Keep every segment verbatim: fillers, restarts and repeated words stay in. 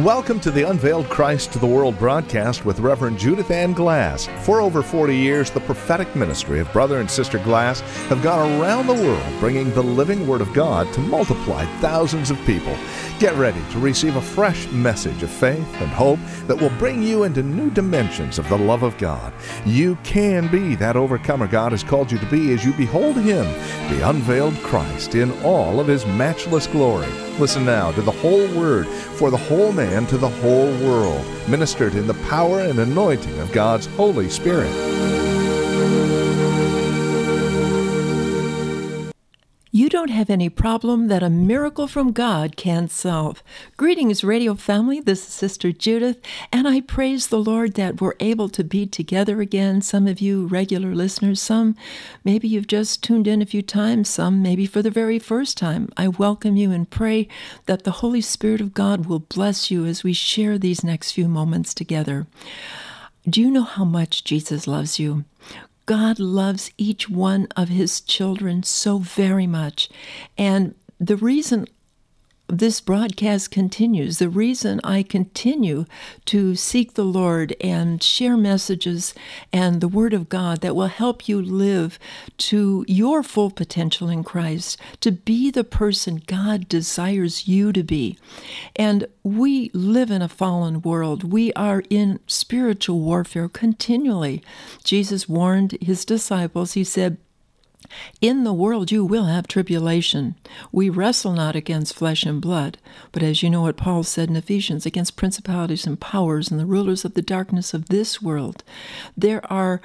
Welcome to the Unveiled Christ to the World broadcast with Reverend Judith Ann Glass. For over forty years, the prophetic ministry of Brother and Sister Glass have gone around the world bringing the living Word of God to multiply thousands of people. Get ready to receive a fresh message of faith and hope that will bring you into new dimensions of the love of God. You can be that overcomer God has called you to be as you behold Him, the unveiled Christ, in all of His matchless glory. Listen now to the whole Word for the whole man to the whole world, ministered in the power and anointing of God's Holy Spirit. You don't have any problem that a miracle from God can't solve. Greetings, radio family. This is Sister Judith, and I praise the Lord that we're able to be together again. Some of you regular listeners, some maybe you've just tuned in a few times, some maybe for the very first time. I welcome you and pray that the Holy Spirit of God will bless you as we share these next few moments together. Do you know how much Jesus loves you? God loves each one of His children so very much. And the reason this broadcast continues, the reason I continue to seek the Lord and share messages and the Word of God that will help you live to your full potential in Christ, to be the person God desires you to be. And we live in a fallen world. We are in spiritual warfare continually. Jesus warned His disciples, He said, "In the world you will have tribulation. We wrestle not against flesh and blood, but as you know what Paul said in Ephesians, against principalities and powers and the rulers of the darkness of this world." There are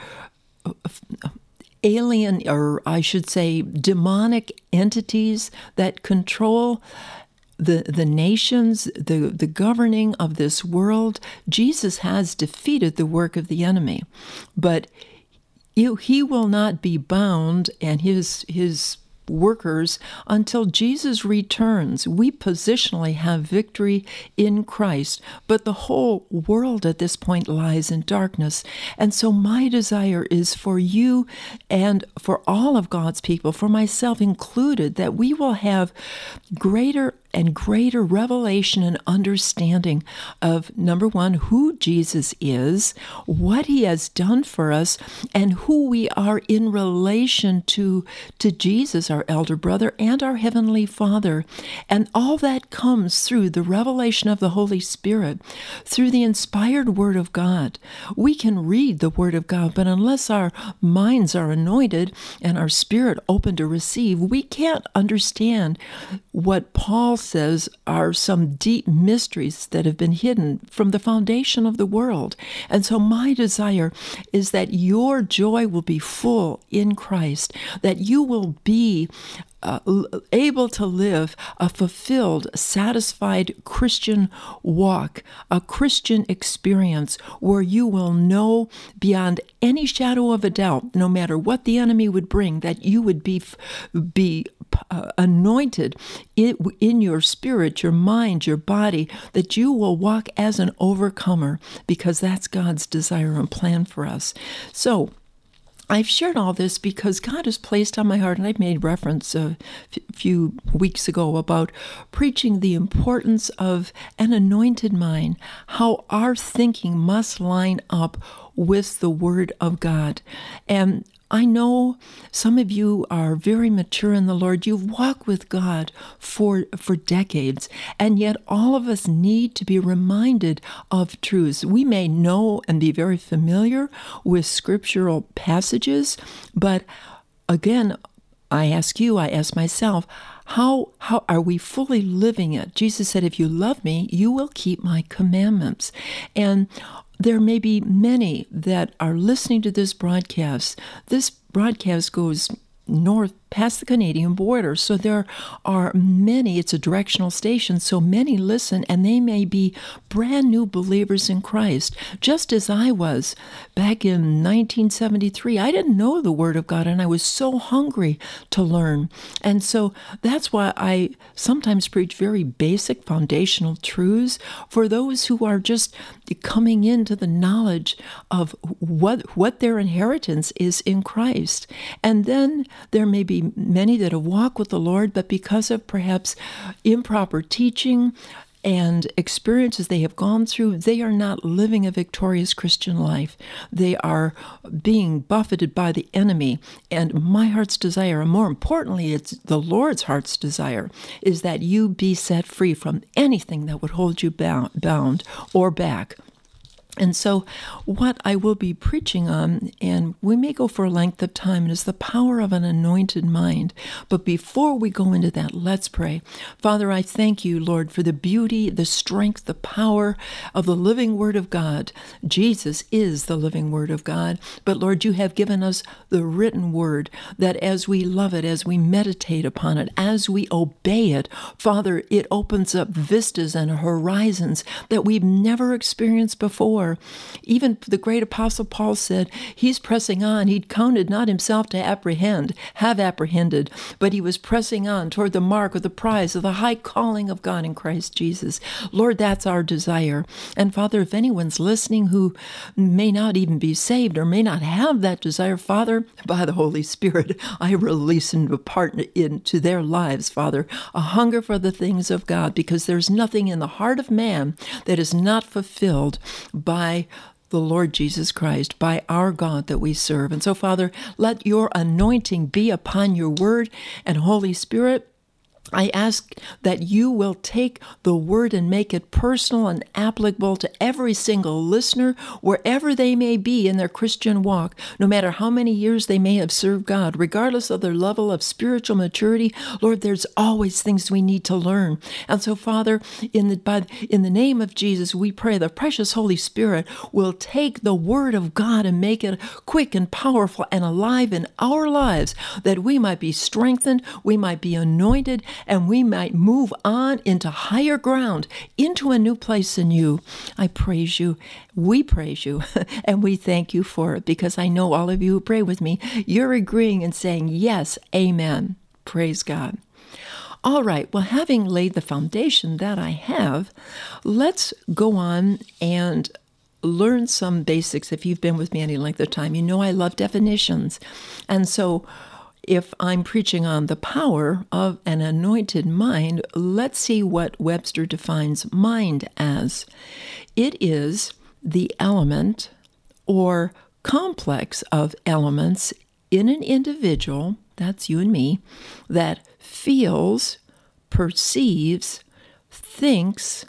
alien, or I should say demonic entities that control the the nations, the, the governing of this world. Jesus has defeated the work of the enemy, but He will not be bound, and his his workers, until Jesus returns. We positionally have victory in Christ, but the whole world at this point lies in darkness. And so my desire is for you and for all of God's people, for myself included, that we will have greater and greater revelation and understanding of, number one, who Jesus is, what He has done for us, and who we are in relation to, to Jesus, our elder brother, and our Heavenly Father. And all that comes through the revelation of the Holy Spirit, through the inspired Word of God. We can read the Word of God, but unless our minds are anointed and our spirit open to receive, we can't understand what Paul says are some deep mysteries that have been hidden from the foundation of the world. And so my desire is that your joy will be full in Christ, that you will be Uh, able to live a fulfilled, satisfied Christian walk, a Christian experience where you will know beyond any shadow of a doubt, no matter what the enemy would bring, that you would be be uh, anointed in, in your spirit, your mind, your body, that you will walk as an overcomer, because that's God's desire and plan for us. So I've shared all this because God has placed on my heart, and I made reference a f- few weeks ago about preaching the importance of an anointed mind, how our thinking must line up with the Word of God. And I know some of you are very mature in the Lord. You've walked with God for for decades, and yet all of us need to be reminded of truths. We may know and be very familiar with scriptural passages, but again, I ask you, I ask myself, how how are we fully living it? Jesus said, "If you love me, you will keep my commandments." And there may be many that are listening to this broadcast. This broadcast goes north past the Canadian border, so there are many, it's a directional station, so many listen, and they may be brand new believers in Christ, just as I was back in nineteen seventy-three. I didn't know the Word of God, and I was so hungry to learn. And so that's why I sometimes preach very basic foundational truths for those who are just coming into the knowledge of what what their inheritance is in Christ. And then there may be many that have walked with the Lord, but because of perhaps improper teaching, and experiences they have gone through, they are not living a victorious Christian life. They are being buffeted by the enemy. And my heart's desire, and more importantly, it's the Lord's heart's desire, is that you be set free from anything that would hold you bound, bound or back. And so what I will be preaching on, and we may go for a length of time, is the power of an anointed mind. But before we go into that, let's pray. Father, I thank you, Lord, for the beauty, the strength, the power of the living Word of God. Jesus is the living Word of God. But Lord, you have given us the written Word, that as we love it, as we meditate upon it, as we obey it, Father, it opens up vistas and horizons that we've never experienced before. Even the great Apostle Paul said he's pressing on. He'd counted not himself to apprehend, have apprehended, but he was pressing on toward the mark of the prize of the high calling of God in Christ Jesus. Lord, that's our desire. And Father, if anyone's listening who may not even be saved or may not have that desire, Father, by the Holy Spirit, I release and impart into their lives, Father, a hunger for the things of God, because there's nothing in the heart of man that is not fulfilled by by the Lord Jesus Christ, by our God that we serve. And so, Father, let your anointing be upon your word, and Holy Spirit, I ask that you will take the word and make it personal and applicable to every single listener, wherever they may be in their Christian walk, no matter how many years they may have served God, regardless of their level of spiritual maturity. Lord, there's always things we need to learn. And so, Father, in the, by, in the name of Jesus, we pray the precious Holy Spirit will take the word of God and make it quick and powerful and alive in our lives, that we might be strengthened, we might be anointed, and we might move on into higher ground, into a new place in you. I praise you. We praise you, and we thank you for it, because I know all of you who pray with me, you're agreeing and saying, yes, amen. Praise God. All right, well, having laid the foundation that I have, let's go on and learn some basics. If you've been with me any length of time, you know I love definitions. And so if I'm preaching on the power of an anointed mind, let's see what Webster defines mind as. It is the element or complex of elements in an individual, that's you and me, that feels, perceives, thinks,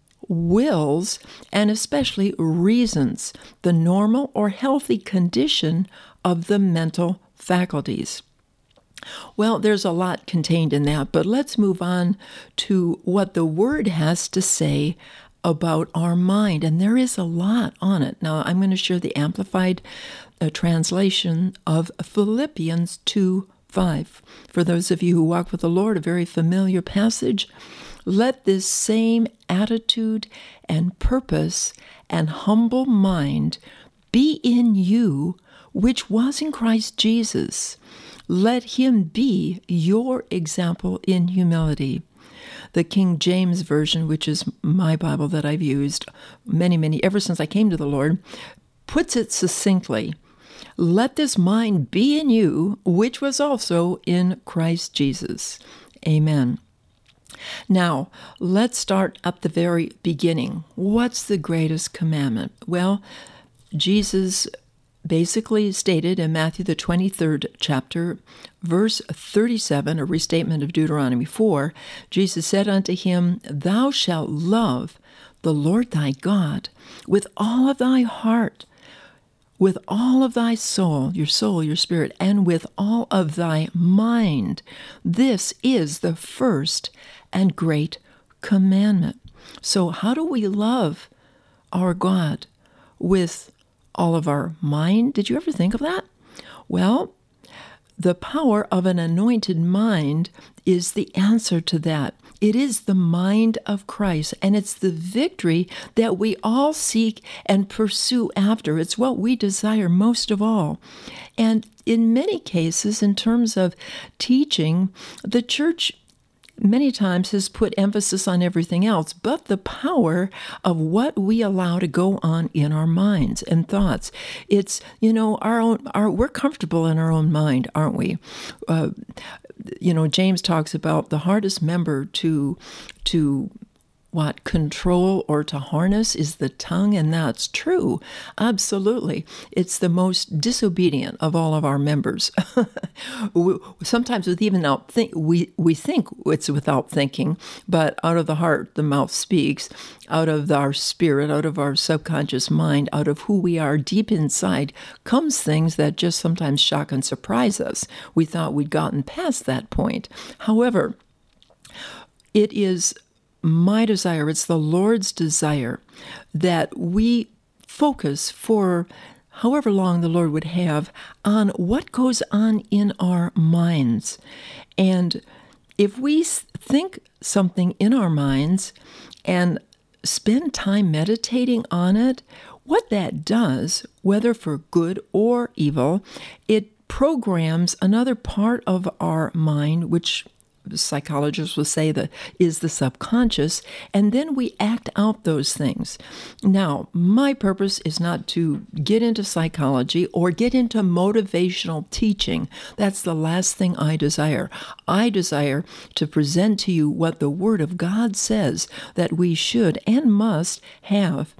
wills, and especially reasons the normal or healthy condition of the mental faculties. Well, there's a lot contained in that, but let's move on to what the Word has to say about our mind, and there is a lot on it. Now, I'm going to share the Amplified uh, translation of Philippians two five. For those of you who walk with the Lord, a very familiar passage. Let this same attitude and purpose and humble mind be in you, which was in Christ Jesus. Let him be your example in humility. The King James Version, which is my Bible that I've used many, many, ever since I came to the Lord, puts it succinctly. Let this mind be in you, which was also in Christ Jesus. Amen. Now, let's start at the very beginning. What's the greatest commandment? Well, Jesus basically stated in Matthew the twenty-third chapter, verse thirty-seven, a restatement of Deuteronomy four, Jesus said unto him, Thou shalt love the Lord thy God with all of thy heart, with all of thy soul, your soul, your spirit, and with all of thy mind. This is the first and great commandment. So how do we love our God with all of our mind? Did you ever think of that? Well, the power of an anointed mind is the answer to that. It is the mind of Christ, and it's the victory that we all seek and pursue after. It's what we desire most of all. And in many cases, in terms of teaching, the church many times has put emphasis on everything else but the power of what we allow to go on in our minds and thoughts. It's, you know, our own, our, we're comfortable in our own mind, aren't we? Uh, you know, James talks about the hardest member to, to, what, control or to harness is the tongue, and that's true. Absolutely. It's the most disobedient of all of our members. Sometimes with even out think, we, we think it's without thinking, but out of the heart, the mouth speaks. Out of our spirit, out of our subconscious mind, out of who we are deep inside, comes things that just sometimes shock and surprise us. We thought we'd gotten past that point. However, it is my desire, it's the Lord's desire, that we focus for however long the Lord would have on what goes on in our minds. And if we think something in our minds and spend time meditating on it, what that does, whether for good or evil, it programs another part of our mind, which psychologists will say that is the subconscious, and then we act out those things. Now, my purpose is not to get into psychology or get into motivational teaching. That's the last thing I desire. I desire to present to you what the Word of God says that we should and must have.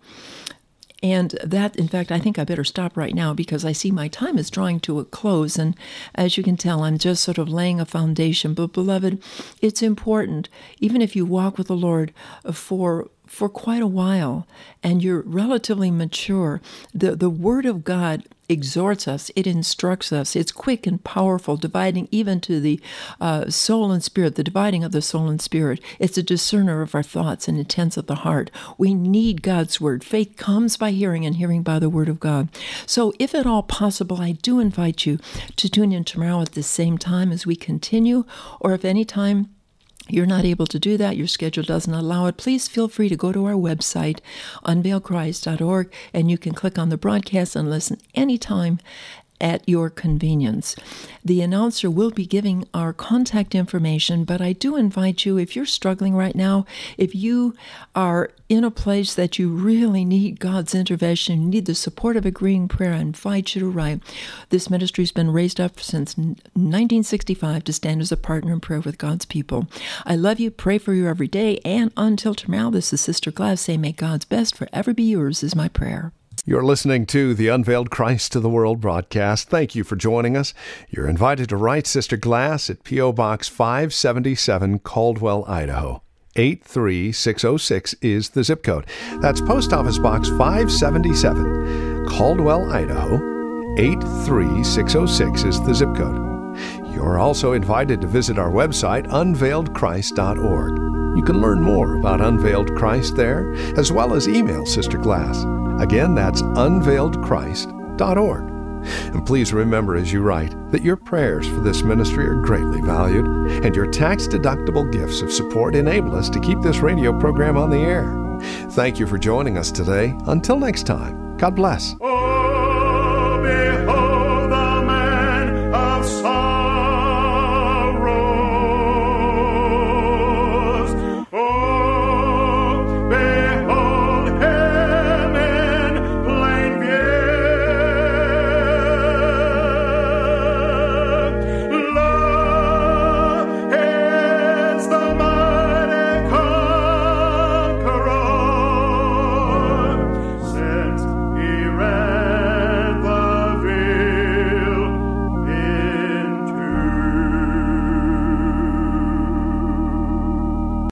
And that, in fact, I think I better stop right now because I see my time is drawing to a close. And as you can tell, I'm just sort of laying a foundation. But, beloved, it's important, even if you walk with the Lord for for quite a while and you're relatively mature, the, the Word of God exhorts us, it instructs us, it's quick and powerful, dividing even to the uh, soul and spirit, the dividing of the soul and spirit. It's a discerner of our thoughts and intents of the heart. We need God's Word. Faith comes by hearing and hearing by the Word of God. So if at all possible, I do invite you to tune in tomorrow at the same time as we continue, or if any time you're not able to do that, your schedule doesn't allow it, please feel free to go to our website, unveiled christ dot org, and you can click on the broadcast and listen anytime at your convenience. The announcer will be giving our contact information, but I do invite you, if you're struggling right now, if you are in a place that you really need God's intervention, you need the support of agreeing prayer, I invite you to write. This ministry has been raised up since nineteen sixty-five to stand as a partner in prayer with God's people. I love you, pray for you every day, and until tomorrow, this is Sister Glass saying, may God's best forever be yours is my prayer. You're listening to the Unveiled Christ to the World broadcast. Thank you for joining us. You're invited to write Sister Glass at P O. Box five seventy-seven, Caldwell, Idaho. eight three six oh six is the zip code. That's Post Office Box five seventy-seven, Caldwell, Idaho. eight three six oh six is the zip code. You're also invited to visit our website, unveiled christ dot org. You can learn more about Unveiled Christ there, as well as email Sister Glass. Again, that's unveiled christ dot org. And please remember as you write that your prayers for this ministry are greatly valued, and your tax-deductible gifts of support enable us to keep this radio program on the air. Thank you for joining us today. Until next time, God bless. Oh,